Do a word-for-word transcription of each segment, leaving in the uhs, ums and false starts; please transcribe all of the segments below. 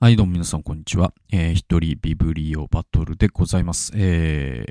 はい、どうも皆さん、こんにちは。えー、一人ビブリオバトルでございます。え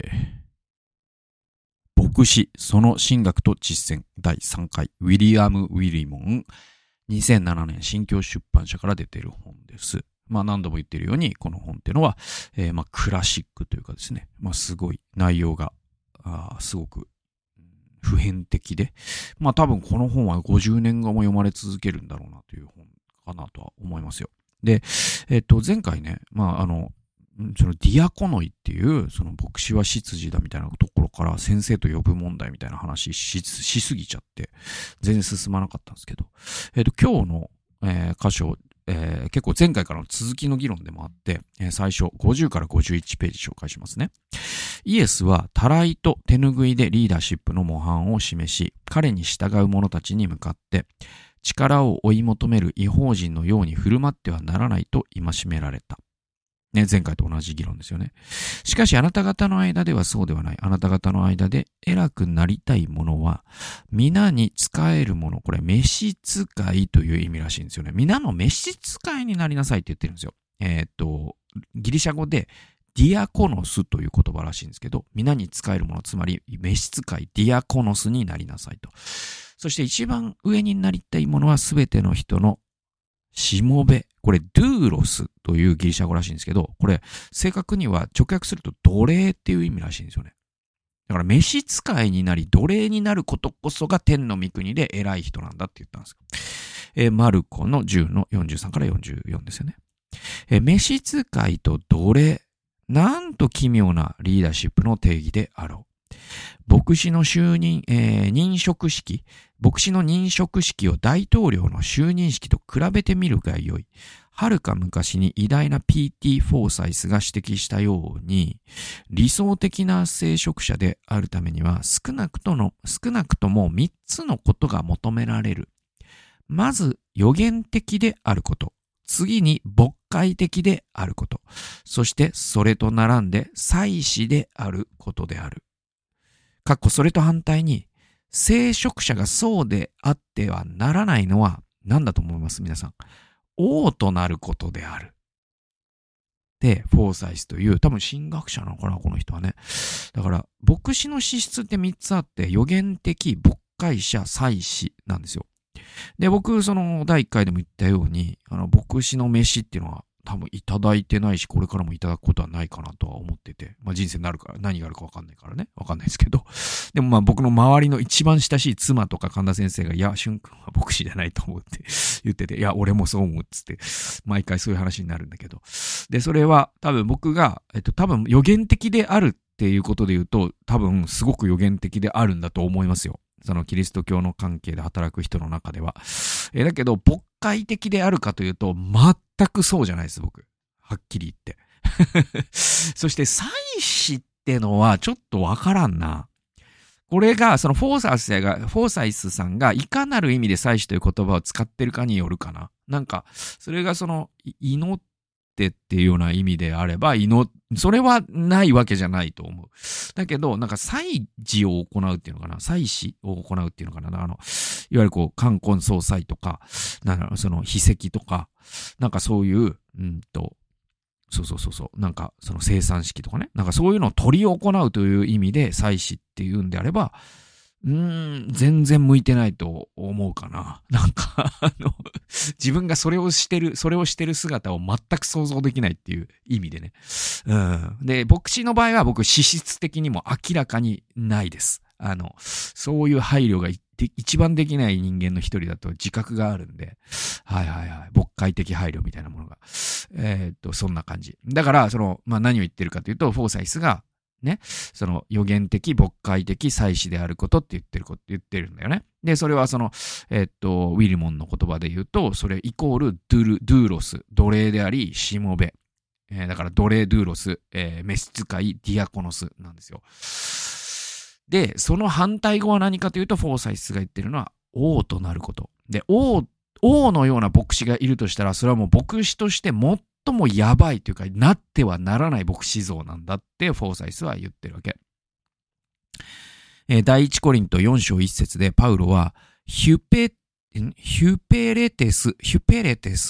ー、牧師、その神学と実践だいさんかい、ウィリアム・ウィリモン、にせんななねん新京出版社から出ている本です。まあ何度も言っているように、この本っていうのは、えー、まあクラシックというかですね、まあすごい内容が、あすごく普遍的で、まあ多分この本はごじゅうねんごも読まれ続けるんだろうなという本かなとは思いますよ。で、えっと、前回ね、まあ、あの、そのディアコノイっていう、その牧師は執事だみたいなところから先生と呼ぶ問題みたいな話し、しすぎちゃって、全然進まなかったんですけど、えっと、今日の、えー、箇所、えー、結構前回からの続きの議論でもあって、えー、最初ごじゅうからごじゅういちページ紹介しますね。イエスはたらいと手ぬぐいでリーダーシップの模範を示し、彼に従う者たちに向かって、力を追い求める異邦人のように振る舞ってはならないと戒められた。ね、前回と同じ議論ですよね。しかしあなた方の間ではそうではない。あなた方の間で偉くなりたい者は、皆に仕える者、これ、召使いという意味らしいんですよね。皆の召使いになりなさいって言ってるんですよ。えー、っと、ギリシャ語で、ディアコノスという言葉らしいんですけど、皆に仕える者、つまり召使い、ディアコノスになりなさいと。そして一番上になりたいものはすべての人のしもべ。これ、ドゥーロスというギリシャ語らしいんですけど、これ、正確には直訳すると奴隷っていう意味らしいんですよね。だから、召使いになり、奴隷になることこそが天の御国で偉い人なんだって言ったんです。えー、マルコのじゅうのよんじゅうさんからよんじゅうよんですよね。えー、召使いと奴隷。なんと奇妙なリーダーシップの定義であろう。牧師の就任、えー、任職式、牧師の任職式を大統領の就任式と比べてみるがよい。はるか昔に偉大な ピーティー フォーサイスが指摘したように、理想的な聖職者であるためには少なくとの、少なくともみっつのことが求められる。まず、予言的であること。次に、牧会的であること。そして、それと並んで、祭司であることである。かっこそれと反対に、聖職者がそうであってはならないのは何だと思います皆さん。王となることである。で、フォーサイスという、多分神学者なのかな、この人はね。だから、牧師の資質ってみっつあって、予言的、牧会者、祭司なんですよ。で、僕、その、だいいっかいでも言ったように、あの、牧師の飯っていうのは、多分いただいてないし、これからもいただくことはないかなとは思ってて、まあ人生になるから、何があるかわかんないからね、わかんないですけど、でもまあ僕の周りの一番親しい妻とか神田先生が、いや、俊君は牧師じゃないと思うって言ってて、いや、俺もそう思うっつって、毎回そういう話になるんだけど、で、それは多分僕が、えっと、多分予言的であるっていうことで言うと、多分すごく予言的であるんだと思いますよ。そのキリスト教の関係で働く人の中では。えー、だけど、牧会的であるかというと、全くそうじゃないです、僕。はっきり言って。そして、祭司ってのはちょっとわからんな。これが、そのフォーサイスが、フォーサイスさんがいかなる意味で祭司という言葉を使ってるかによるかな。なんか、それがその、祈ってっていうような意味であれば、祈、それはないわけじゃないと思う。だけど、なんか祭事を行うっていうのかな、祭祀を行うっていうのかな、あの、いわゆるこう、冠婚葬祭とか、なんだろう、その秘跡とか、なんかそういう、うんと、そうそうそうそう、なんかその生産式とかね、なんかそういうのを取り行うという意味で祭祀っていうんであれば、うーん、全然向いてないと思うかな。なんか、あの、自分がそれをしてる、それをしてる姿を全く想像できないっていう意味でね。うん。で、牧師の場合は僕、資質的にも明らかにないです。あの、そういう配慮が一番できない人間の一人だと自覚があるんで、はいはいはい、牧会的配慮みたいなものが。えー、っと、そんな感じ。だから、その、まあ、何を言ってるかというと、フォーサイスが、ね、その予言的、牧会的、祭司であることって言ってること、言ってるんだよね。で、それはその、えー、っと、ウィルモンの言葉で言うと、それイコールドゥル、ドゥーロス、奴隷であり、しもべ。えー、だから奴隷、ドゥーロス、えー、召使い、ディアコノスなんですよ。で、その反対語は何かというと、フォーサイスが言ってるのは、王となること。で、王、王のような牧師がいるとしたら、それはもう牧師として最もやばいというか、なってはならない牧師像なんだって、フォーサイスは言ってるわけ。えー、第一コリントよん章いち節で、パウロは、ヒュペ、ヒュペレテス、ヒュペレテス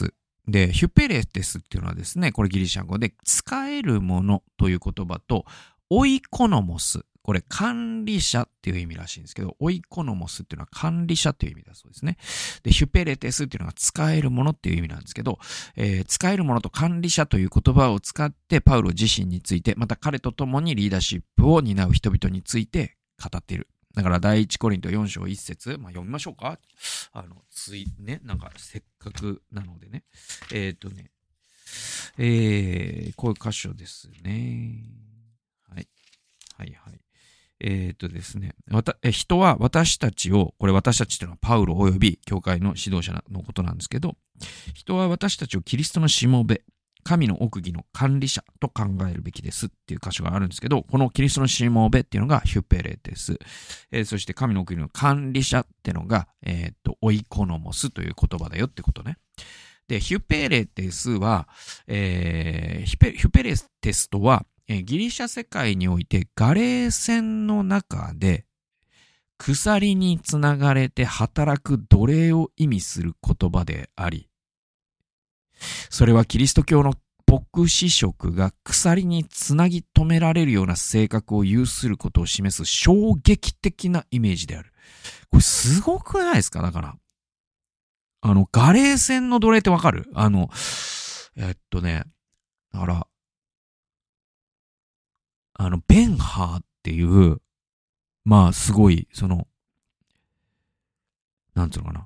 で、ヒュペレテスっていうのはですね、これギリシャ語で使えるものという言葉と、オイコノモス。これ管理者っていう意味らしいんですけど、オイコノモスっていうのは管理者っていう意味だそうですね。で、ヒュペレテスっていうのが使えるものっていう意味なんですけど、えー、使えるものと管理者という言葉を使ってパウロ自身について、また彼と共にリーダーシップを担う人々について語っている。だから第一コリントよん章いち節、まあ、読みましょうか。あの、つい、ね、なんかせっかくなのでね。えっとね、えー、こういう箇所ですね。はい。はいはい。えっとですね、わたえ人は私たちを、これ私たちというのはパウロ及び教会の指導者のことなんですけど、人は私たちをキリストのしもべ、神の奥義の管理者と考えるべきですっていう箇所があるんですけど、このキリストのしもべっていうのがヒュペレテス。えー、そして神の奥義の管理者っていうのが、えっと、オイコノモスという言葉だよってことね。で、ヒュペレテスは、えー、ヒュペ、ヒュペレテスとは、えー、ギリシャ世界においてガレー船の中で鎖につながれて働く奴隷を意味する言葉であり、それはキリスト教の牧師職が鎖につなぎ止められるような性格を有することを示す衝撃的なイメージである。これすごくないですか？だから。あの、ガレー船の奴隷ってわかる？あの、えっとね、だから、あの、ベンハーっていう、まあ、すごい、その、なんつうのかな。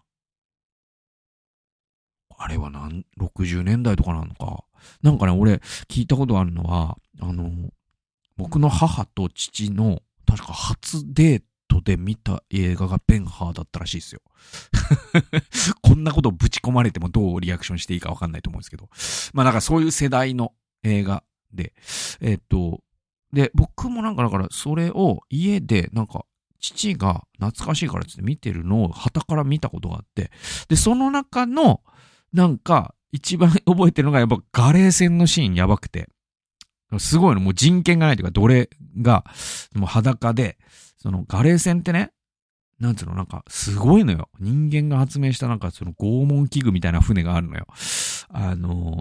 あれはなん、ろくじゅうねんだいとかなのか。なんかね、俺、聞いたことあるのは、あの、僕の母と父の、確か初デートで見た映画がベンハーだったらしいですよ。こんなことをぶち込まれてもどうリアクションしていいかわかんないと思うんですけど。まあなんかそういう世代の映画で、えっと、で、僕もなんかだからそれを家でなんか父が懐かしいからって見てるのを傍から見たことがあって、で、その中のなんか一番覚えてるのがやっぱガレー船のシーンやばくて、すごいの、もう人権がないというか奴隷がもう裸で、そのガレー船ってね、なんつうの、なんか、すごいのよ。人間が発明したなんか、その拷問器具みたいな船があるのよ。あの、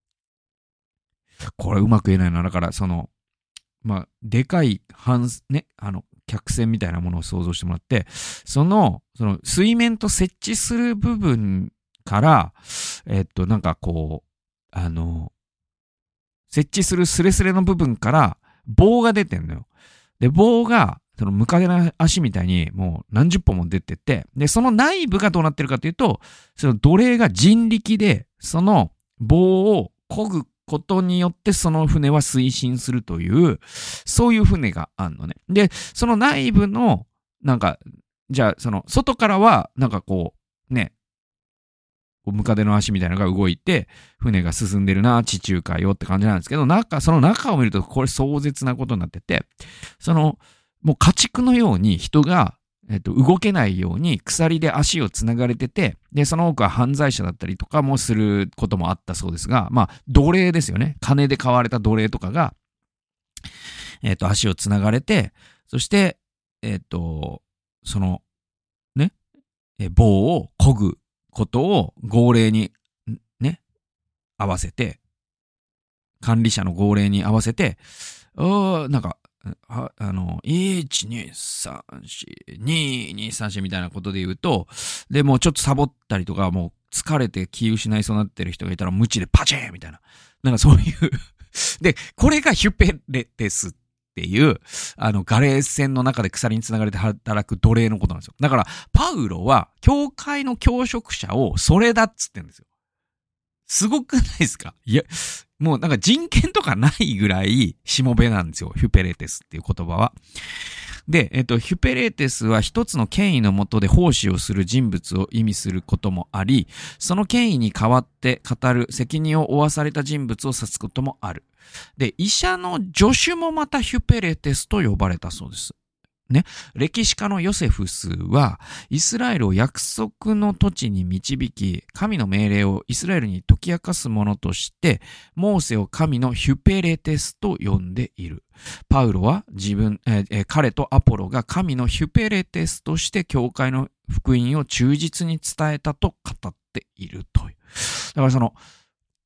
これうまく言えないな。だから、その、まあ、でかい、半、ね、あの、客船みたいなものを想像してもらって、その、その、水面と設置する部分から、えっと、なんかこう、あの、設置するスレスレの部分から、棒が出てんのよ。で、棒が、そのムカデの足みたいにもう何十本も出てて、で、その内部がどうなってるかというと、その奴隷が人力で、その棒を漕ぐことによってその船は推進するという、そういう船があんのね。で、その内部の、なんか、じゃあ、その、外からは、なんかこう、ね、ムカデの足みたいなのが動いて、船が進んでるな、地中海よって感じなんですけど、中、その中を見ると、これ壮絶なことになってて、その、もう家畜のように人が、えっと、動けないように鎖で足をつながれてて、で、その多くは犯罪者だったりとかもすることもあったそうですが、まあ、奴隷ですよね。金で買われた奴隷とかが、えっと、足をつながれて、そして、えっと、その、ね、棒を漕ぐことを号令に、ね、合わせて、管理者の号令に合わせて、あなんか、あ, あの、いち、に、さん、よん、に、に、さん、よんみたいなことで言うと、で、もうちょっとサボったりとか、もう疲れて気失いそうになってる人がいたら、無知でパチーンみたいな。なんかそういうで、これがヒュペレテスっていう、あの、ガレー船の中で鎖につながれて働く奴隷のことなんですよ。だから、パウロは、教会の教職者をそれだっつってんですよ。すごくないですか？いや、もうなんか人権とかないぐらいしもべなんですよ。ヒュペレテスっていう言葉は。で、えっと、ヒュペレテスは一つの権威の下で奉仕をする人物を意味することもあり、その権威に代わって語る責任を負わされた人物を指すこともある。で、医者の助手もまたヒュペレテスと呼ばれたそうです。ね、歴史家のヨセフスはイスラエルを約束の土地に導き、神の命令をイスラエルに解き明かすものとしてモーセを神のヒュペレテスと呼んでいる。パウロは自分、えー、彼とアポロが神のヒュペレテスとして教会の福音を忠実に伝えたと語っているという。だからその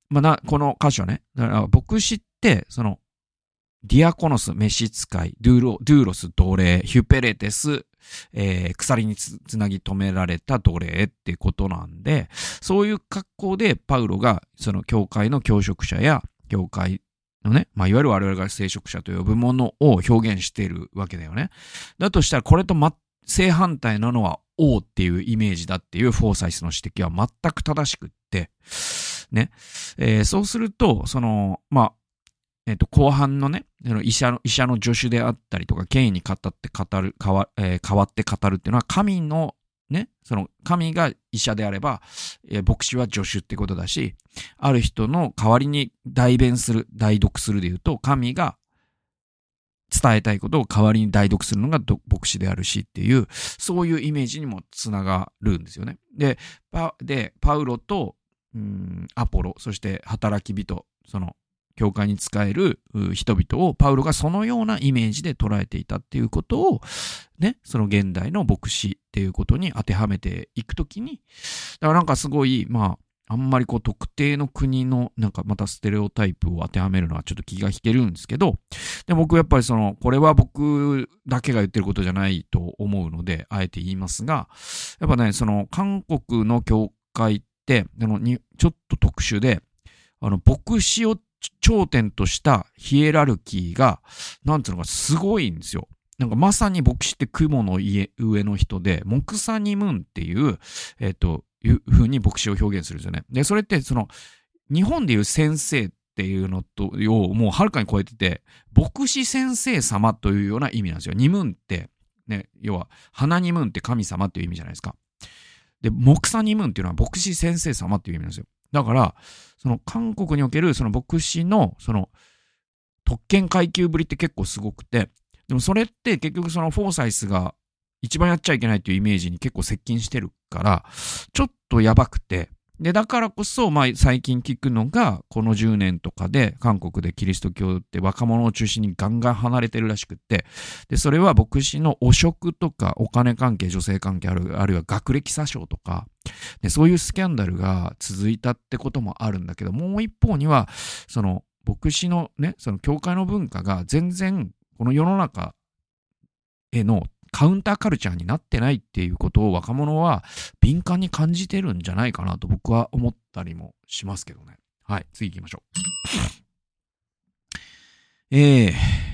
まあ、な、この箇所ね。だから牧師って、その、ディアコノス、召使い、ドゥーロ、ドゥーロス、奴隷、ヒュペレテス、えー、鎖に つ, つなぎ止められた奴隷ってことなんで、そういう格好でパウロが、その教会の教職者や、教会のね、まあ、いわゆる我々が聖職者と呼ぶものを表現しているわけだよね。だとしたら、これと、ま、正反対なのは王っていうイメージだっていうフォーサイスの指摘は全く正しくって、ね。えー、そうすると、その、まあ、えっと、後半のね、医者の、医者の助手であったりとか、権威に語って語る、変わ、えー、変わって語るっていうのは、神のね、その、神が医者であれば、えー、牧師は助手ってことだし、ある人の代わりに代弁する、代読するで言うと、神が伝えたいことを代わりに代読するのが牧師であるしっていう、そういうイメージにもつながるんですよね。で、パ、で、パウロと、うーん、アポロ、そして働き人、その、教会に仕える人々をパウロがそのようなイメージで捉えていたっていうことをね、その現代の牧師っていうことに当てはめていくときに、だからなんかすごい、まあ、あんまりこう特定の国のなんかまたステレオタイプを当てはめるのはちょっと気が引けるんですけど、で僕やっぱりその、これは僕だけが言ってることじゃないと思うので、あえて言いますが、やっぱね、その韓国の教会って、あのにちょっと特殊で、あの、牧師を頂点としたヒエラルキーが、なんていうのかすごいんですよ。なんかまさに牧師って雲の家上の人で、モクサニムンっていう、えっと、いう風に牧師を表現するんですよね。で、それってその、日本でいう先生っていうのと、をもうはるかに超えてて、牧師先生様というような意味なんですよ。ニムンって、ね、要は、花ニムンって神様っていう意味じゃないですか。で、モクサニムンっていうのは牧師先生様っていう意味なんですよ。だから、その韓国におけるその牧師のその特権階級ぶりって結構すごくて、でもそれって結局そのフォーサイスが一番やっちゃいけないっていうイメージに結構接近してるから、ちょっとやばくて、で、だからこそ、まあ最近聞くのが、このじゅうねんとかで韓国でキリスト教って若者を中心にガンガン離れてるらしくって、で、それは牧師の汚職とかお金関係、女性関係ある、あるいは学歴詐称とか、で、そういうスキャンダルが続いたってこともあるんだけど、もう一方には、その牧師のね、その教会の文化が全然この世の中へのカウンターカルチャーになってないっていうことを若者は敏感に感じてるんじゃないかなと僕は思ったりもしますけどね。はい、次行きましょう。えー、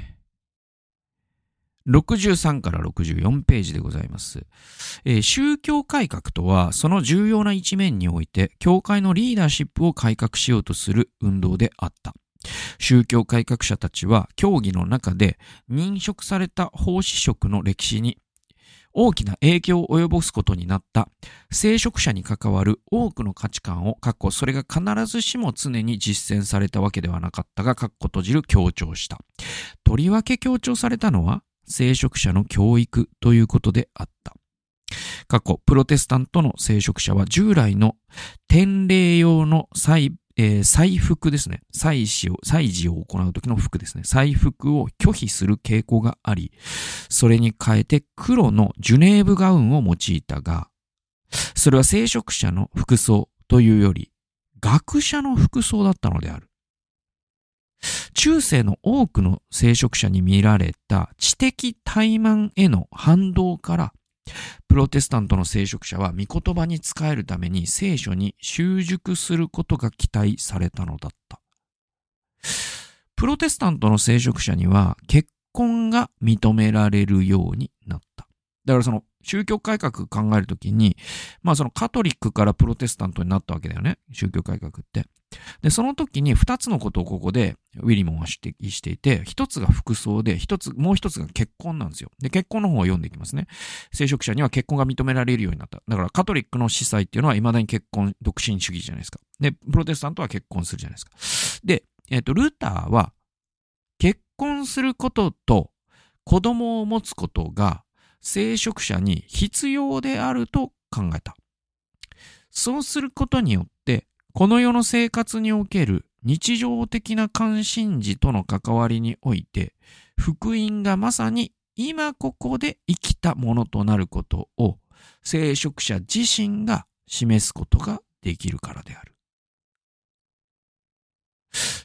ろくじゅうさんからろくじゅうよんページでございます。えー、宗教改革とは、その重要な一面において、教会のリーダーシップを改革しようとする運動であった。宗教改革者たちは教義の中で認識された奉仕職の歴史に大きな影響を及ぼすことになった聖職者に関わる多くの価値観を、それが必ずしも常に実践されたわけではなかったが、閉じる強調した。とりわけ強調されたのは聖職者の教育ということであった。プロテスタントの聖職者は従来の典礼用の祭えー、祭服ですね。祭祀を、祭事を行う時の服ですね。祭服を拒否する傾向があり、それに変えて黒のジュネーブガウンを用いたが、それは聖職者の服装というより、学者の服装だったのである。中世の多くの聖職者に見られた知的怠慢への反動から、プロテスタントの聖職者は御言葉に仕えるために聖書に習熟することが期待されたのだった。プロテスタントの聖職者には結婚が認められるようになった。だからその宗教改革考えるときに、まあそのカトリックからプロテスタントになったわけだよね。宗教改革って。で、その時に二つのことをここでウィリモンは指摘していて、一つが服装で、一つ、もう一つが結婚なんですよ。で、結婚の方を読んでいきますね。聖職者には結婚が認められるようになった。だからカトリックの司祭っていうのは未だに結婚、独身主義じゃないですか。で、プロテスタントは結婚するじゃないですか。で、えっと、ルターは結婚することと子供を持つことが聖職者に必要であると考えた。そうすることによって、この世の生活における日常的な関心事との関わりにおいて、福音がまさに今ここで生きたものとなることを聖職者自身が示すことができるからである。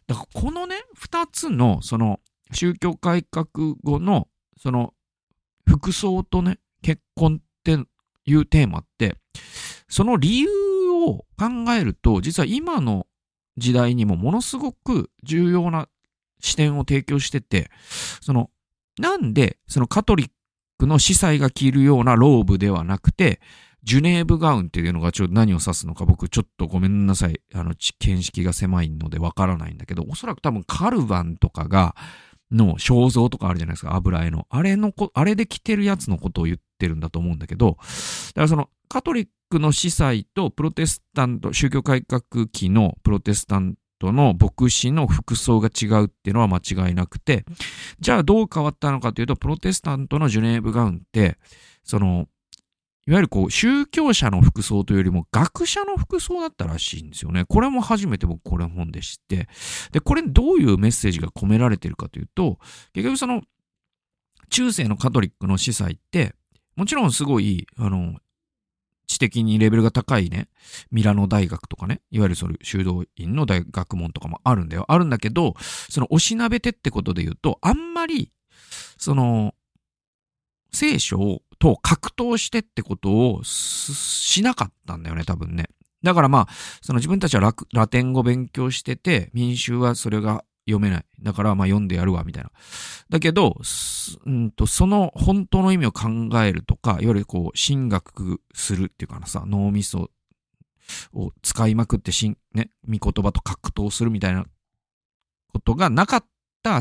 だからこのね、二つの、その、宗教改革後の、その、服装とね、結婚っていうテーマって、その理由を考えると、実は今の時代にもものすごく重要な視点を提供してて、その、なんで、そのカトリックの司祭が着るようなローブではなくて、ジュネーブガウンっていうのがちょっと何を指すのか僕ちょっとごめんなさい。あの、見識が狭いのでわからないんだけど、おそらく多分カルバンとかが、の肖像とかあるじゃないですか、油絵の。あれのこ、あれで着てるやつのことを言ってるんだと思うんだけど、だからそのカトリックの司祭とプロテスタント、宗教改革期のプロテスタントの牧師の服装が違うっていうのは間違いなくて、じゃあどう変わったのかというと、プロテスタントのジュネーブガウンって、その、いわゆるこう、宗教者の服装というよりも学者の服装だったらしいんですよね。これも初めて僕これ本で知って。で、これどういうメッセージが込められているかというと、結局その、中世のカトリックの司祭って、もちろんすごい、あの、知的にレベルが高いね、ミラノ大学とかね、いわゆるそれ修道院の大学問とかもあるんだよ。あるんだけど、そのおしなべてってことで言うと、あんまり、その、聖書をと格闘してってことをしなかったんだよね、多分ね。だからまあ、その自分たちは ラ, ラテン語勉強してて、民衆はそれが読めない。だからまあ読んでやるわ、みたいな。だけど、うんと、その本当の意味を考えるとか、いわゆるこう、神学するっていうかなさ、脳みそを使いまくってしん、ね、御言葉と格闘するみたいなことがなかった、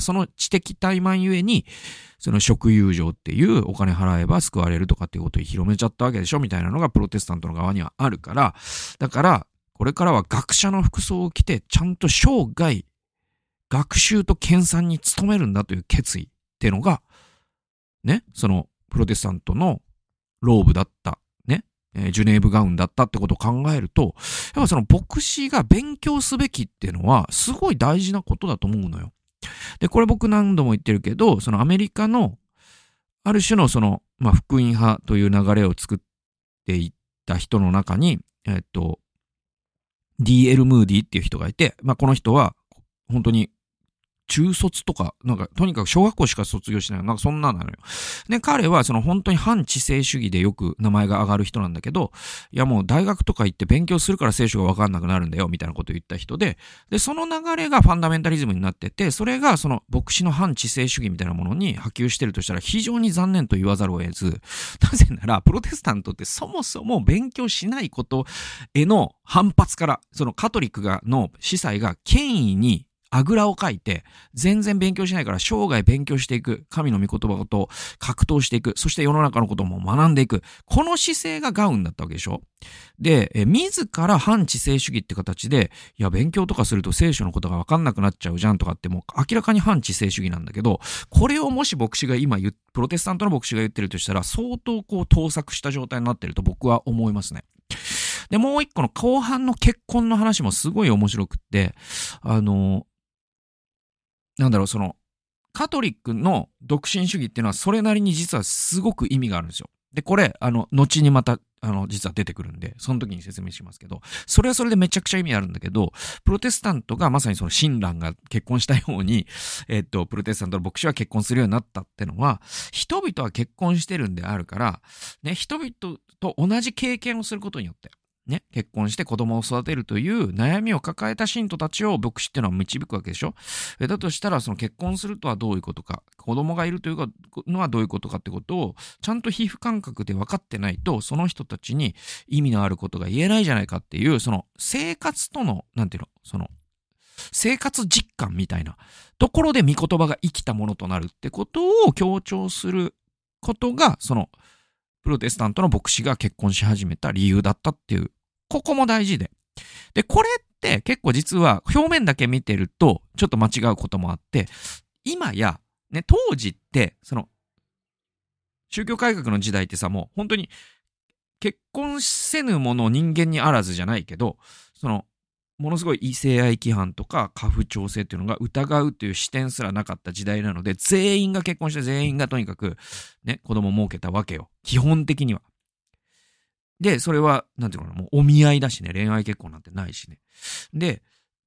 その知的怠慢ゆえに、その贖友情っていうお金払えば救われるとかっていうことを広めちゃったわけでしょみたいなのがプロテスタントの側にはあるから、だから、これからは学者の服装を着て、ちゃんと生涯、学習と研鑽に努めるんだという決意っていうのが、ね、そのプロテスタントのローブだった、ね、ジュネーブガウンだったってことを考えると、やっぱその牧師が勉強すべきっていうのは、すごい大事なことだと思うのよ。で、これ僕何度も言ってるけど、そのアメリカの、ある種のその、まあ、福音派という流れを作っていった人の中に、えっと、ディーエル ムーディっていう人がいて、まあ、この人は、本当に、中卒とか、なんか、とにかく小学校しか卒業しない。なんかそんななのよ。で、彼はその本当に反知性主義でよく名前が上がる人なんだけど、いやもう大学とか行って勉強するから聖書がわかんなくなるんだよ、みたいなことを言った人で、で、その流れがファンダメンタリズムになってて、それがその牧師の反知性主義みたいなものに波及してるとしたら非常に残念と言わざるを得ず、なぜなら、プロテスタントってそもそも勉強しないことへの反発から、そのカトリックがの司祭が権威にあぐらをかいて、全然勉強しないから生涯勉強していく。神の御言葉と格闘していく。そして世の中のことも学んでいく。この姿勢がガウンだったわけでしょ。で、え自ら反知性主義って形で、いや、勉強とかすると聖書のことが分かんなくなっちゃうじゃんとかってもう明らかに反知性主義なんだけど、これをもし牧師が今言、プロテスタントの牧師が言ってるとしたら、相当こう盗作した状態になってると僕は思いますね。で、もう一個の後半の結婚の話もすごい面白くって、あの、なんだろう、その、カトリックの独身主義っていうのはそれなりに実はすごく意味があるんですよ。で、これ、あの、後にまた、あの、実は出てくるんで、その時に説明しますけど、それはそれでめちゃくちゃ意味あるんだけど、プロテスタントがまさにその親鸞が結婚したように、えっと、プロテスタントの牧師は結婚するようになったってのは、人々は結婚してるんであるから、ね、人々と同じ経験をすることによって、ね、結婚して子供を育てるという悩みを抱えた信徒たちを牧師っていうのは導くわけでしょ。だとしたら、その結婚するとはどういうことか、子供がいるというのはどういうことかってことを、ちゃんと皮膚感覚で分かってないと、その人たちに意味のあることが言えないじゃないかっていう、その生活との、なんていうの、その、生活実感みたいなところで御言葉が生きたものとなるってことを強調することが、その、プロテスタントの牧師が結婚し始めた理由だったっていう、ここも大事で。で、これって結構実は表面だけ見てるとちょっと間違うこともあって、今や、ね、当時って、その、宗教改革の時代ってさ、もう本当に結婚せぬもの人間にあらずじゃないけど、その、ものすごい異性愛規範とか家父長制っていうのが疑うという視点すらなかった時代なので、全員が結婚して全員がとにかくね、子供を設けたわけよ。基本的には。で、それは、なんていうのかな、もうお見合いだしね、恋愛結婚なんてないしね。で、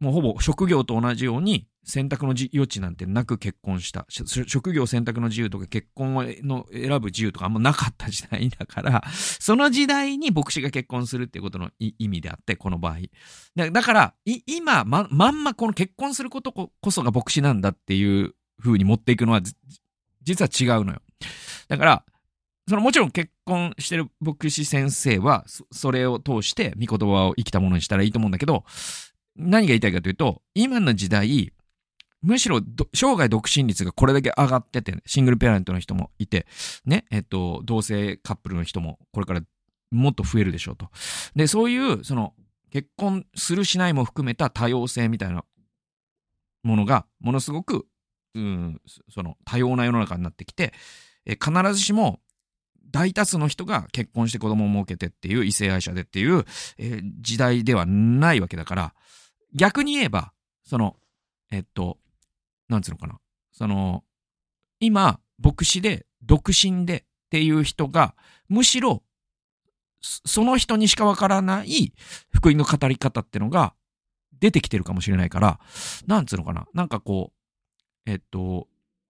もうほぼ職業と同じように選択の余地なんてなく結婚した。職業選択の自由とか結婚の選ぶ自由とかあんまなかった時代だから、その時代に牧師が結婚するっていうことの意味であって、この場合。だ, だから、今ま、まんまこの結婚することこそが牧師なんだっていう風に持っていくのは、実は違うのよ。だから、そのもちろん結婚してる牧師先生は、そ, それを通して御言葉を生きたものにしたらいいと思うんだけど、何が言いたいかというと、今の時代、むしろ生涯独身率がこれだけ上がってて、シングルペアレントの人もいて、ね、えっと、同性カップルの人もこれからもっと増えるでしょうと。で、そういう、その、結婚するしないも含めた多様性みたいなものが、ものすごく、うん、その、多様な世の中になってきて、え必ずしも、大多数の人が結婚して子供を設けてっていう異性愛者でっていう、えー、時代ではないわけだから、逆に言えば、その、えっと、なんつうのかな。その、今、牧師で、独身でっていう人が、むしろ、その人にしかわからない福音の語り方ってのが出てきてるかもしれないから、なんつうのかな。なんかこう、えっと、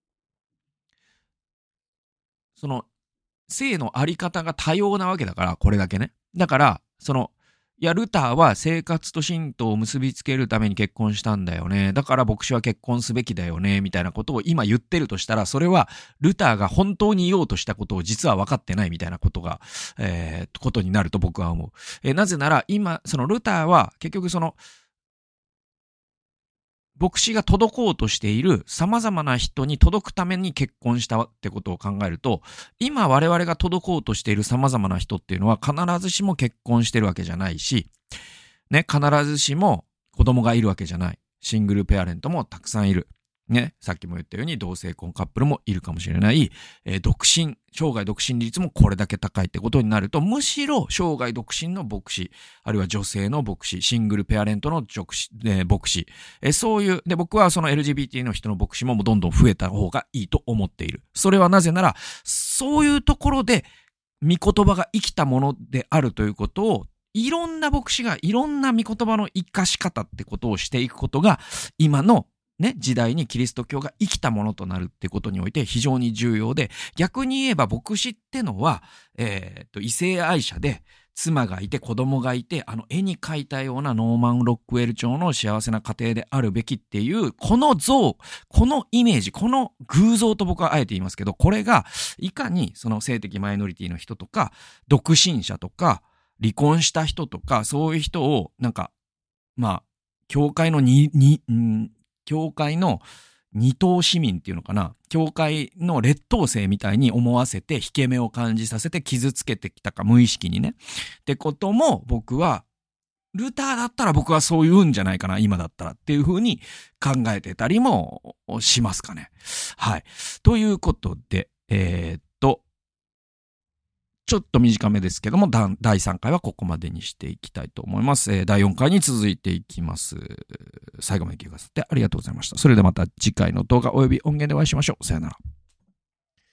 その、性のあり方が多様なわけだから、これだけね。だから、その、いや、ルターは生活と信徒を結びつけるために結婚したんだよね。だから牧師は結婚すべきだよね。みたいなことを今言ってるとしたら、それはルターが本当に言おうとしたことを実は分かってないみたいなことが、えー、ことになると僕は思う。えー、なぜなら今、そのルターは結局その、牧師が届こうとしている様々な人に届くために結婚したってことを考えると、今我々が届こうとしている様々な人っていうのは必ずしも結婚してるわけじゃないし、ね、必ずしも子供がいるわけじゃない。シングルペアレントもたくさんいる。ね、さっきも言ったように同性婚カップルもいるかもしれない。えー、独身、生涯独身率もこれだけ高いってことになると、むしろ生涯独身の牧師、あるいは女性の牧師、シングルペアレントの牧師、えー、牧師、えー、そういう、で、僕はその エルジービーティー の人の牧師もどんどん増えた方がいいと思っている。それはなぜなら、そういうところで、御言葉が生きたものであるということを、いろんな牧師がいろんな御言葉の生かし方ってことをしていくことが、今のね、時代にキリスト教が生きたものとなるってことにおいて非常に重要で、逆に言えば牧師ってのは、えー、っと、異性愛者で、妻がいて子供がいて、あの絵に描いたようなノーマン・ロックウェル朝の幸せな家庭であるべきっていう、この像、このイメージ、この偶像と僕はあえて言いますけど、これがいかにその性的マイノリティの人とか、独身者とか、離婚した人とか、そういう人を、なんか、まあ、教会のに、に、ん教会の二等市民っていうのかな、教会の劣等生みたいに思わせて、引け目を感じさせて傷つけてきたか、無意識にね。ってことも僕は、ルターだったら僕はそう言うんじゃないかな、今だったらっていうふうに考えてたりもしますかね。はい。ということで、えー、っと、ちょっと短めですけども、だいさんかいはここまでにしていきたいと思います。えー、だいよんかいに続いていきます。最後まで聞いてくださってありがとうございました。それではまた次回の動画および音源でお会いしましょう。さよなら。